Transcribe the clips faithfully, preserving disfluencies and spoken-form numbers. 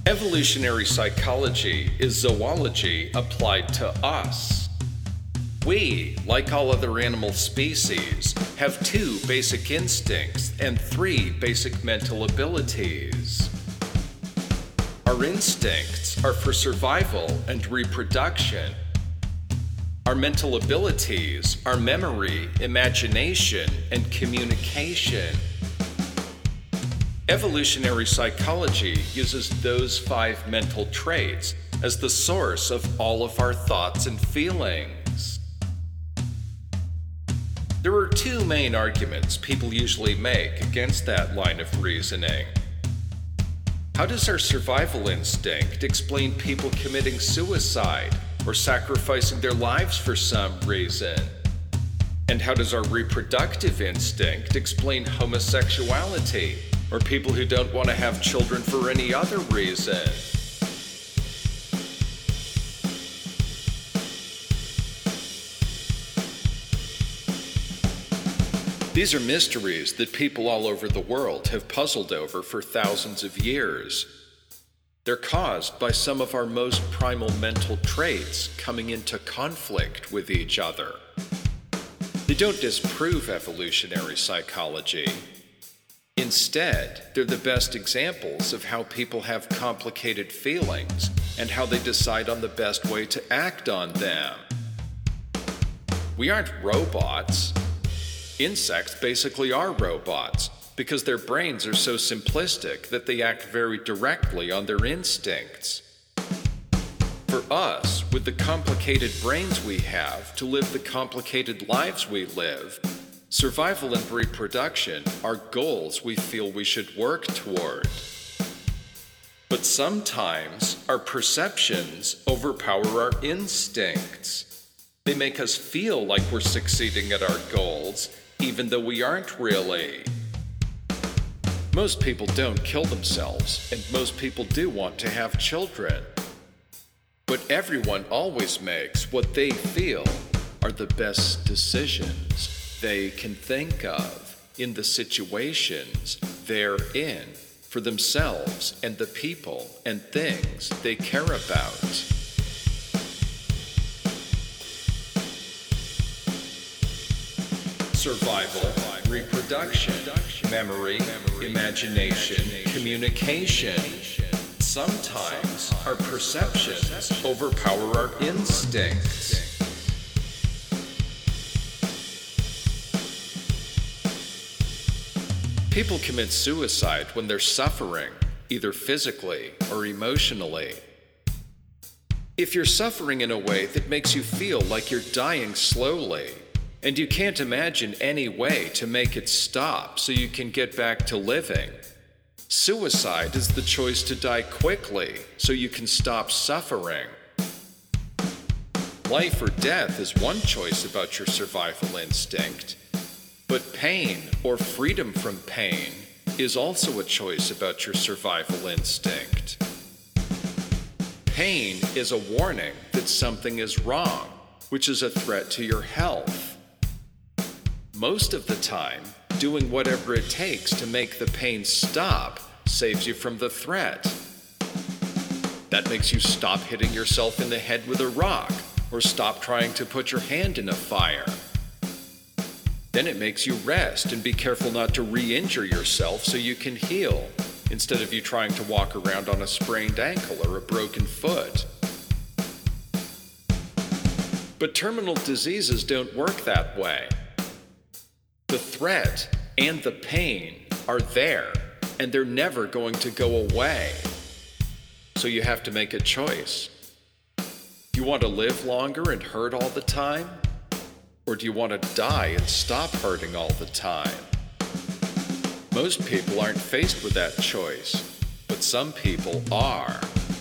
Evolutionary psychology is zoology applied to us. We, like all other animal species, have two basic instincts and three basic mental abilities. Our instincts are for survival and reproduction. Our mental abilities are memory, imagination, and communication. Evolutionary psychology uses those five mental traits as the source of all of our thoughts and feelings. There are two main arguments people usually make against that line of reasoning. How does our survival instinct explain people committing suicide or sacrificing their lives for some reason? And how does our reproductive instinct explain homosexuality or people who don't want to have children for any other reason? These are mysteries that people all over the world have puzzled over for thousands of years. They're caused by some of our most primal mental traits coming into conflict with each other. They don't disprove evolutionary psychology. Instead, they're the best examples of how people have complicated feelings and how they decide on the best way to act on them. We aren't robots. Insects basically are robots because their brains are so simplistic that they act very directly on their instincts. For us, with the complicated brains we have to live the complicated lives we live, survival and reproduction are goals we feel we should work toward. But sometimes our perceptions overpower our instincts. They make us feel like we're succeeding at our goals, even though we aren't really. Most people don't kill themselves, and most people do want to have children. But everyone always makes what they feel are the best decisions they can think of in the situations they're in for themselves and the people and things they care about. Survival, reproduction, memory, imagination, communication. Sometimes our perceptions overpower our instincts. People commit suicide when they're suffering, either physically or emotionally. If you're suffering in a way that makes you feel like you're dying slowly, and you can't imagine any way to make it stop so you can get back to living, suicide is the choice to die quickly so you can stop suffering. Life or death is one choice about your survival instinct. But pain, or freedom from pain, is also a choice about your survival instinct. Pain is a warning that something is wrong, which is a threat to your health. Most of the time, doing whatever it takes to make the pain stop saves you from the threat. That makes you stop hitting yourself in the head with a rock, or stop trying to put your hand in a fire. Then it makes you rest and be careful not to re-injure yourself so you can heal, instead of you trying to walk around on a sprained ankle or a broken foot. But terminal diseases don't work that way. The threat and the pain are there, and they're never going to go away. So you have to make a choice. Do you want to live longer and hurt all the time? Or do you want to die and stop hurting all the time? Most people aren't faced with that choice, but some people are.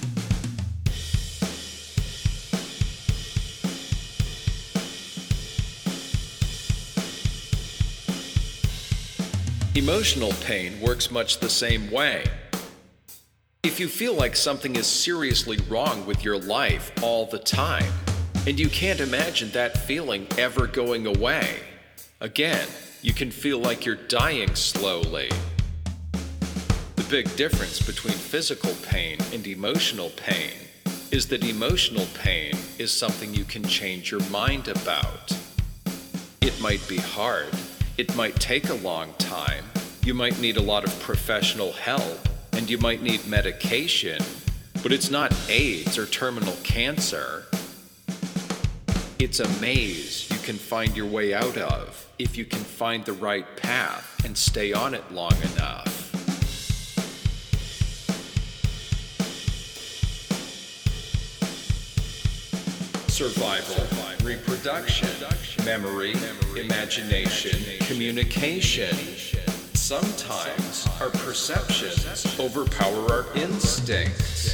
Emotional pain works much the same way. If you feel like something is seriously wrong with your life all the time, and you can't imagine that feeling ever going away, again, you can feel like you're dying slowly. The The big difference between physical pain and emotional pain is that emotional pain is something you can change your mind about. It might be hard, it might take a long time, you might need a lot of professional help, and you might need medication, but it's not AIDS or terminal cancer. It's a maze you can find your way out of if you can find the right path and stay on it long enough. Survival, reproduction, memory, imagination, communication. Sometimes our perceptions overpower our instincts.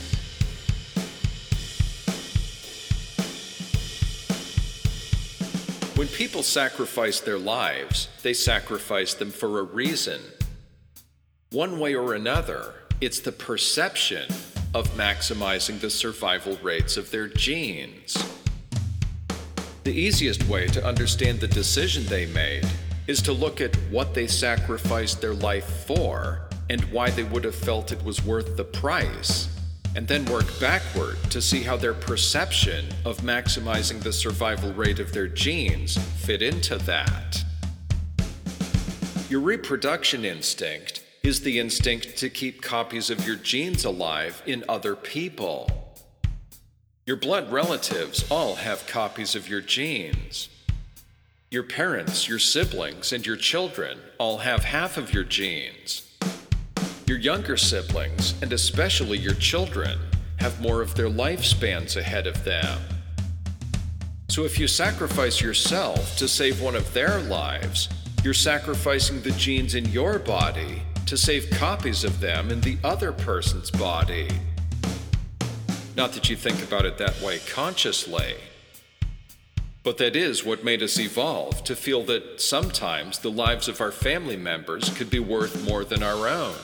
When people sacrifice their lives, they sacrifice them for a reason. One way or another, it's the perception of maximizing the survival rates of their genes. The easiest way to understand the decision they made is to look at what they sacrificed their life for and why they would have felt it was worth the price, and then work backward to see how their perception of maximizing the survival rate of their genes fit into that. Your reproduction instinct is the instinct to keep copies of your genes alive in other people. Your blood relatives all have copies of your genes. Your parents, your siblings, and your children all have half of your genes. Your younger siblings, and especially your children, have more of their lifespans ahead of them. So if you sacrifice yourself to save one of their lives, you're sacrificing the genes in your body to save copies of them in the other person's body. Not that you think about it that way consciously, but that is what made us evolve, to feel that sometimes the lives of our family members could be worth more than our own.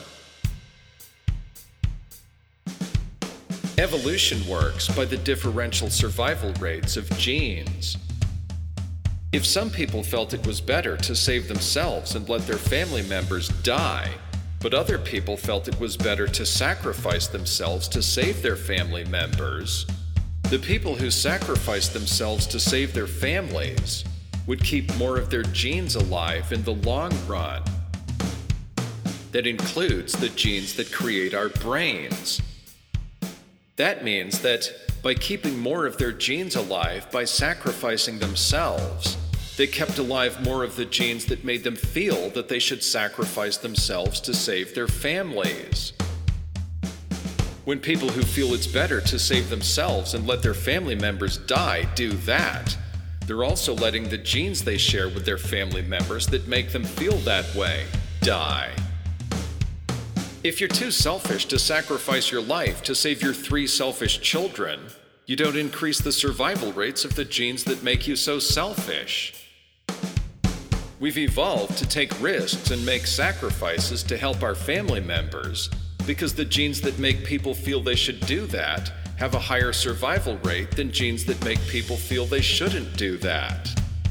Evolution works by the differential survival rates of genes. If some people felt it was better to save themselves and let their family members die, but other people felt it was better to sacrifice themselves to save their family members, the people who sacrificed themselves to save their families would keep more of their genes alive in the long run. That includes the genes that create our brains. That means that by keeping more of their genes alive by sacrificing themselves, they kept alive more of the genes that made them feel that they should sacrifice themselves to save their families. When people who feel it's better to save themselves and let their family members die do that, they're also letting the genes they share with their family members that make them feel that way die. If you're too selfish to sacrifice your life to save your three selfish children, you don't increase the survival rates of the genes that make you so selfish. We've evolved to take risks and make sacrifices to help our family members because the genes that make people feel they should do that have a higher survival rate than genes that make people feel they shouldn't do that.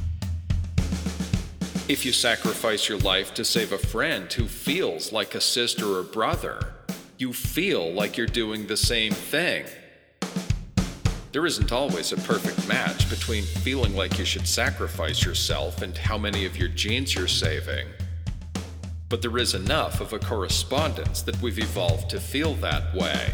If you sacrifice your life to save a friend who feels like a sister or brother, you feel like you're doing the same thing. There isn't always a perfect match between feeling like you should sacrifice yourself and how many of your genes you're saving. But there is enough of a correspondence that we've evolved to feel that way.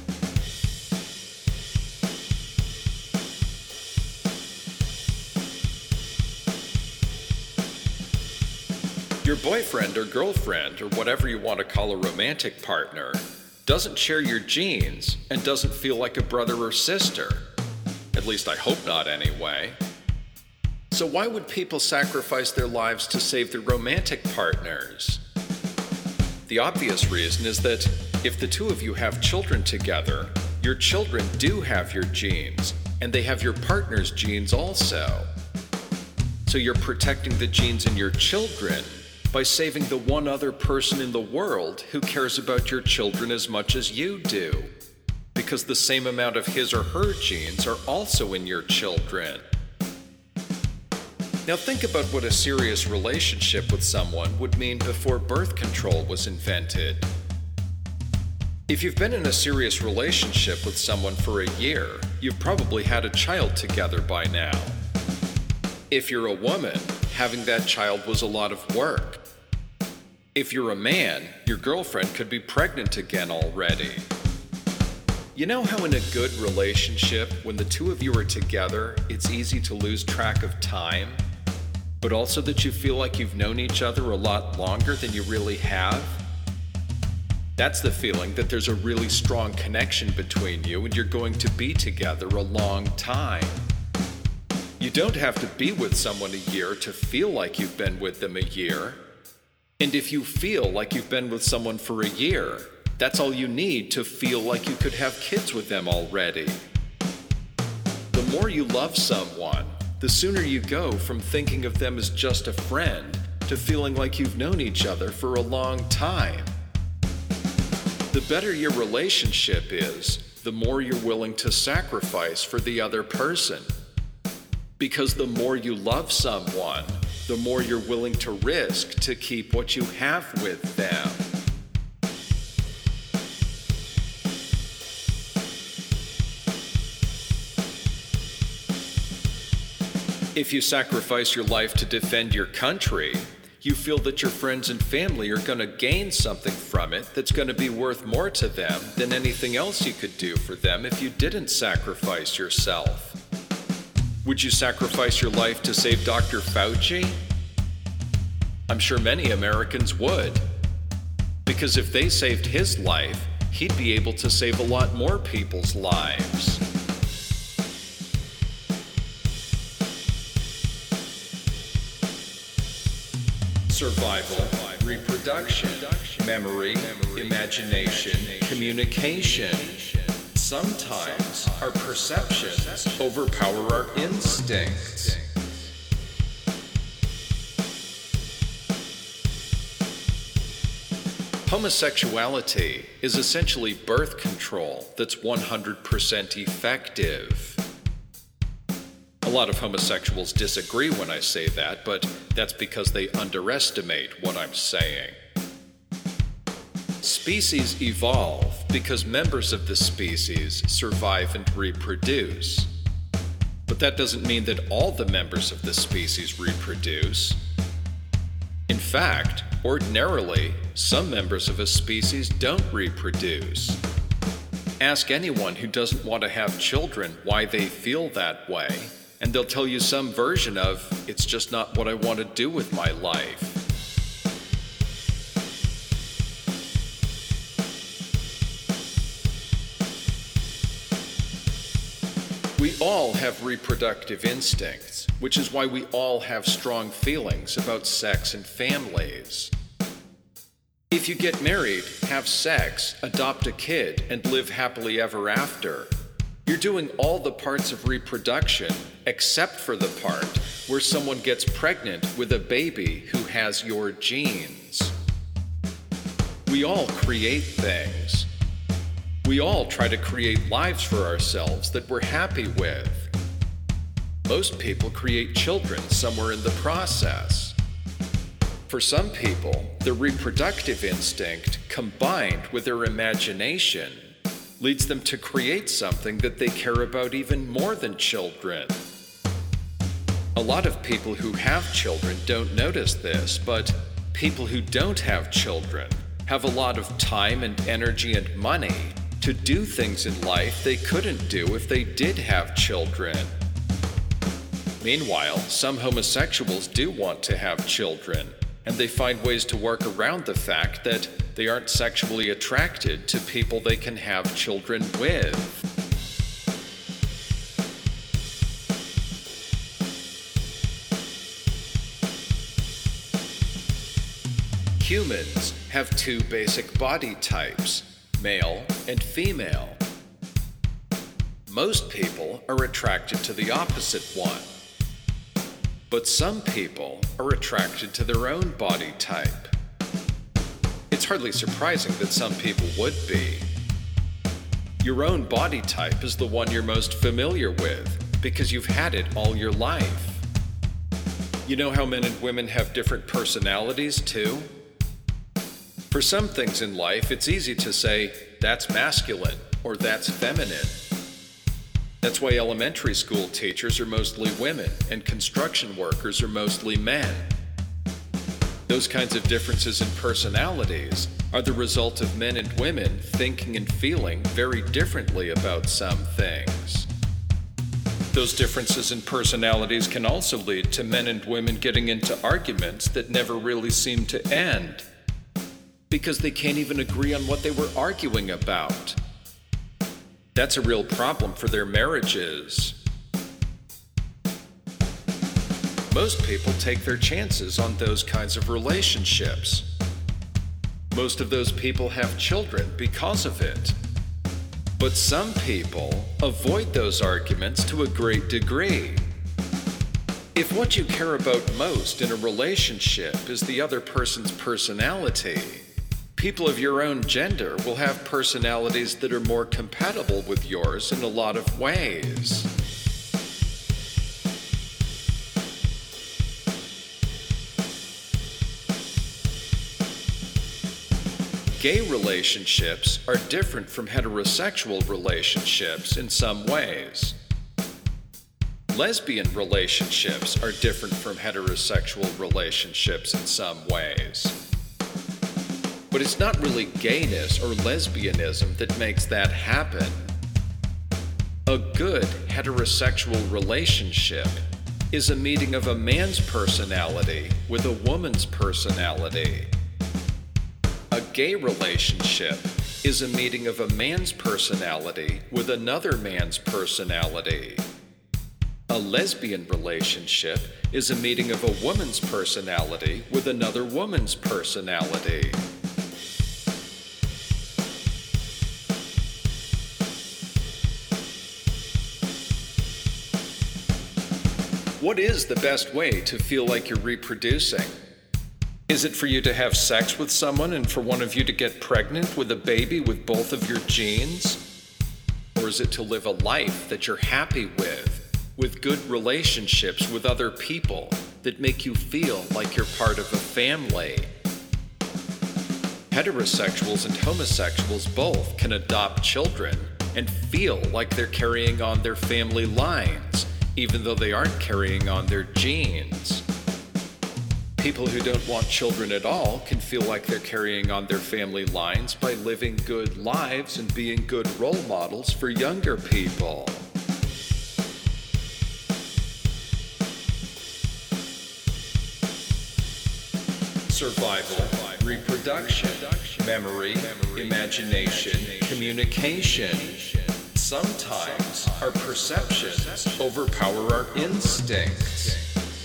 Your boyfriend or girlfriend, or whatever you want to call a romantic partner, doesn't share your genes and doesn't feel like a brother or sister. At least I hope not anyway. So why would people sacrifice their lives to save their romantic partners? The obvious reason is that if the two of you have children together, your children do have your genes, and they have your partner's genes also. So you're protecting the genes in your children by saving the one other person in the world who cares about your children as much as you do, because the same amount of his or her genes are also in your children. Now think about what a serious relationship with someone would mean before birth control was invented. If you've been in a serious relationship with someone for a year, you've probably had a child together by now. If you're a woman, having that child was a lot of work. If you're a man, your girlfriend could be pregnant again already. You know how in a good relationship, when the two of you are together, it's easy to lose track of time, but also that you feel like you've known each other a lot longer than you really have? That's the feeling that there's a really strong connection between you and you're going to be together a long time. You don't have to be with someone a year to feel like you've been with them a year. And if you feel like you've been with someone for a year, that's all you need to feel like you could have kids with them already. The more you love someone, the sooner you go from thinking of them as just a friend to feeling like you've known each other for a long time. The better your relationship is, the more you're willing to sacrifice for the other person. Because the more you love someone, the more you're willing to risk to keep what you have with them. If you sacrifice your life to defend your country, you feel that your friends and family are going to gain something from it that's going to be worth more to them than anything else you could do for them if you didn't sacrifice yourself. Would you sacrifice your life to save Doctor Fauci? I'm sure many Americans would. Because if they saved his life, he'd be able to save a lot more people's lives. Survival, reproduction, memory, imagination, communication. Sometimes our perceptions overpower our instincts. Homosexuality is essentially birth control that's one hundred percent effective. A lot of homosexuals disagree when I say that, but that's because they underestimate what I'm saying. Species evolve because members of the species survive and reproduce. But that doesn't mean that all the members of the species reproduce. In fact, ordinarily, some members of a species don't reproduce. Ask anyone who doesn't want to have children why they feel that way, and they'll tell you some version of, it's just not what I want to do with my life. We all have reproductive instincts, which is why we all have strong feelings about sex and families. If you get married, have sex, adopt a kid, and live happily ever after, you're doing all the parts of reproduction except for the part where someone gets pregnant with a baby who has your genes. We all create things. We all try to create lives for ourselves that we're happy with. Most people create children somewhere in the process. For some people, the reproductive instinct combined with their imagination leads them to create something that they care about even more than children. A lot of people who have children don't notice this, but people who don't have children have a lot of time and energy and money to do things in life they couldn't do if they did have children. Meanwhile, some homosexuals do want to have children, and they find ways to work around the fact that they aren't sexually attracted to people they can have children with. Humans have two basic body types, male and female. Most people are attracted to the opposite one. But some people are attracted to their own body type. It's hardly surprising that some people would be. Your own body type is the one you're most familiar with because you've had it all your life. You know how men and women have different personalities too? For some things in life, it's easy to say, that's masculine or that's feminine. That's why elementary school teachers are mostly women and construction workers are mostly men. Those kinds of differences in personalities are the result of men and women thinking and feeling very differently about some things. Those differences in personalities can also lead to men and women getting into arguments that never really seem to end, because they can't even agree on what they were arguing about. That's a real problem for their marriages. Most people take their chances on those kinds of relationships. Most of those people have children because of it. But some people avoid those arguments to a great degree. If what you care about most in a relationship is the other person's personality, people of your own gender will have personalities that are more compatible with yours in a lot of ways. Gay relationships are different from heterosexual relationships in some ways. Lesbian relationships are different from heterosexual relationships in some ways. But it's not really gayness or lesbianism that makes that happen. A good heterosexual relationship is a meeting of a man's personality with a woman's personality. A gay relationship is a meeting of a man's personality with another man's personality. A lesbian relationship is a meeting of a woman's personality with another woman's personality. What is the best way to feel like you're reproducing? Is it for you to have sex with someone and for one of you to get pregnant with a baby with both of your genes? Or is it to live a life that you're happy with, with good relationships with other people that make you feel like you're part of a family? Heterosexuals and homosexuals both can adopt children and feel like they're carrying on their family lines, even though they aren't carrying on their genes. People who don't want children at all can feel like they're carrying on their family lines by living good lives and being good role models for younger people. Survival, reproduction, memory, imagination, communication. Sometimes our perceptions overpower our instincts.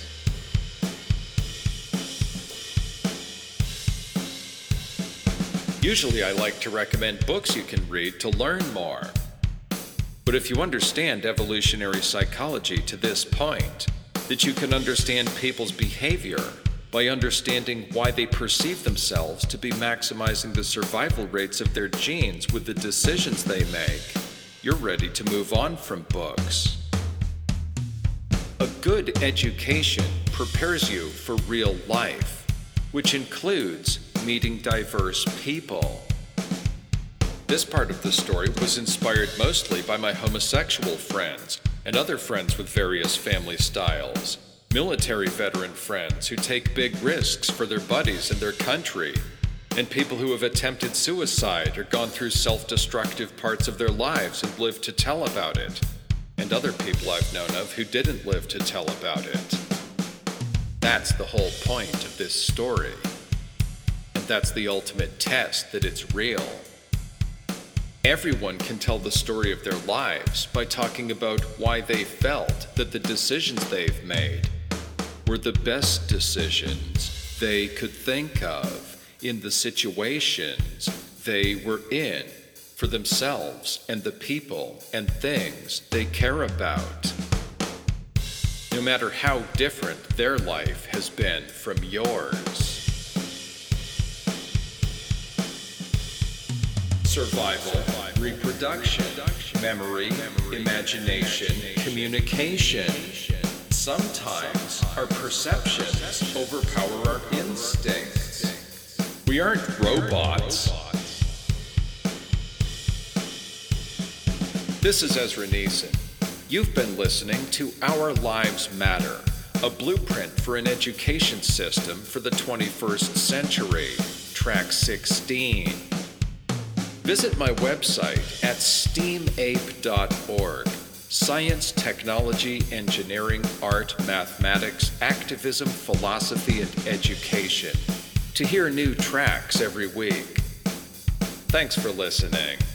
Usually I like to recommend books you can read to learn more. But if you understand evolutionary psychology to this point, that you can understand people's behavior by understanding why they perceive themselves to be maximizing the survival rates of their genes with the decisions they make, you're ready to move on from books. A good education prepares you for real life, which includes meeting diverse people. This part of the story was inspired mostly by my homosexual friends and other friends with various family styles, military veteran friends who take big risks for their buddies and their country, and people who have attempted suicide or gone through self-destructive parts of their lives and lived to tell about it, and other people I've known of who didn't live to tell about it. That's the whole point of this story. And that's the ultimate test that it's real. Everyone can tell the story of their lives by talking about why they felt that the decisions they've made were the best decisions they could think of in the situations they were in for themselves and the people and things they care about. No matter how different their life has been from yours. Survival, reproduction, memory, imagination, communication. Sometimes our perceptions overpower our instincts. We aren't robots. This is Ezra Neeson. You've been listening to Our Lives Matter, a blueprint for an education system for the twenty-first century, track sixteen. Visit my website at steam ape dot org. Science, technology, engineering, art, mathematics, activism, philosophy, and education to hear new tracks every week. Thanks for listening.